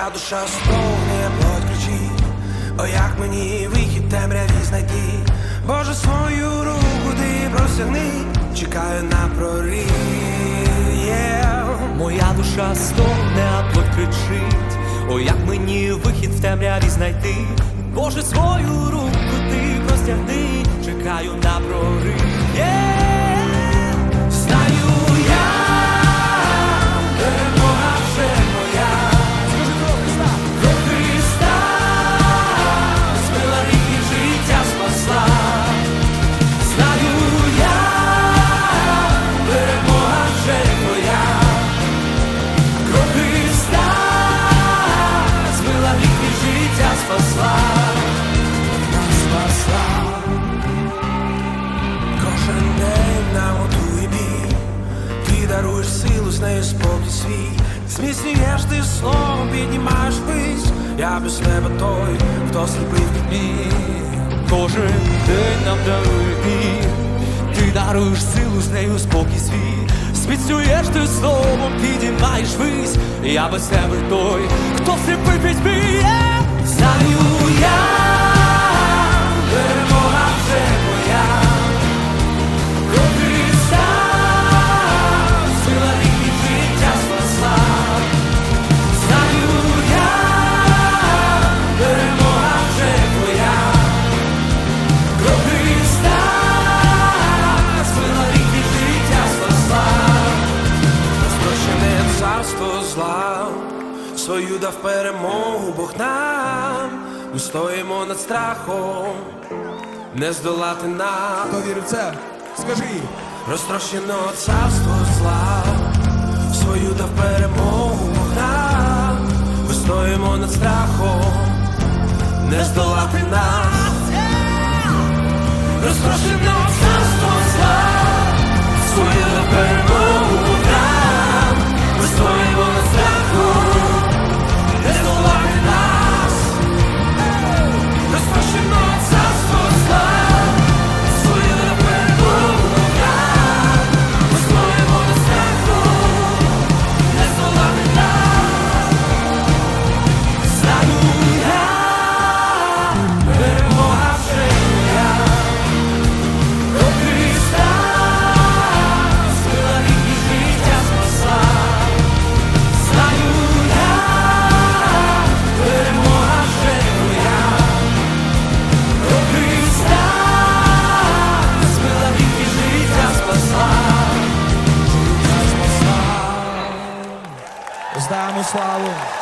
Моя душа стогне, плоть кричить, о, як мені вихід темряві знайти. Боже, свою руку ти простягни, чекаю на прорив. Моя душа стогне, а плоть кричить, о, як мені вихід в темряві знайти. Боже, свою руку ти простягни, чекаю на прорив. Знаю я, перемога вже моя. Скажи про Христа. Про Христа змила рік і життя спасла. Знаю я, перемога вже твоя. Про Христа змила рік і життя спасла. Спасла. Кожен день нам готує бій, ти даруєш силу, з нею спокій свій. Зміцнюєш ти словом, піднімаєш вись. Я без тебе той, хто сліпий в пітьмі. Кожен день нам дарує бій, ти даруєш силу, з нею спокій свій. Зміцнюєш ти словом, піднімаєш вись. Я без тебе той, хто сліпий в пітьмі. Знаю я, перемога вже моя. Про Христа сила рік і життя спасла. Знаю я, перемога вже твоя. Про Христа сила рік і життя спасла. Розпрощене царство зла, свою дав перемогу Бог нам. Ми стоїмо над страхом, не здолати нам. Хто вірив в це? Скажи. Розтрощено царство зла, свою дав перемогу Бог нам. Ми стоїмо над страхом, не здолати нас. Розтрощено царство зла, свою дав перемогу Бог нам. Ми стоїмо над страхом, не здолати нас. Розтрощено царство зла, свою дав перемогу Бог нам. Ми стоїмо над страхом, не здолати нас. Знаю я, перемога вже моя. Про Христа сила рік і життя спасла. Знаю я, перемога вже моя. Про Христа сила рік і життя спасла. Здаємо славу.